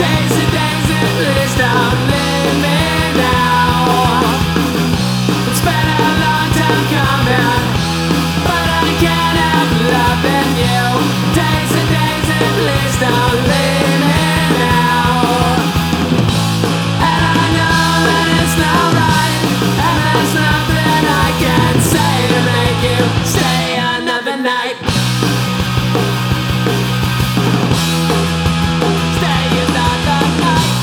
Daisy, Daisy, please don't leave me now. It's been a long time coming, but I can't help loving you. Daisy, Daisy, please don't leave me now. And I know that it's not right, and there's nothing I can say to make you stay another night. Stay another night.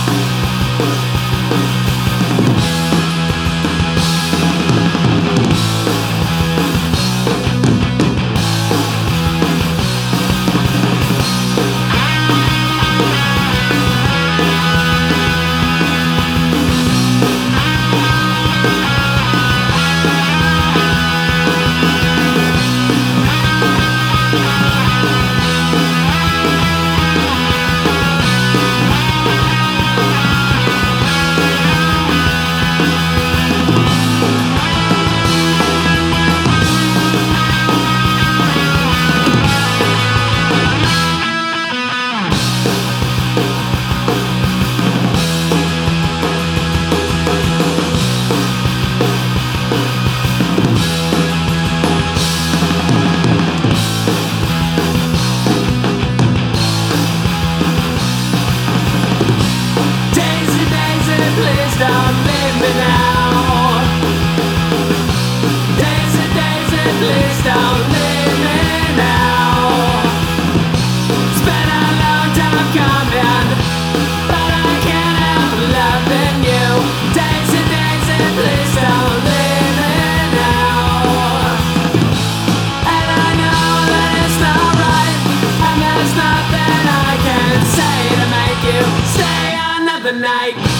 Please don't leave me now. Daisy, Daisy, please don't leave me now. It's been a long time coming, but I can't help loving you. Daisy, Daisy, please don't leave me now. And I know that it's not right, and there's nothing I can say to make you stay another night.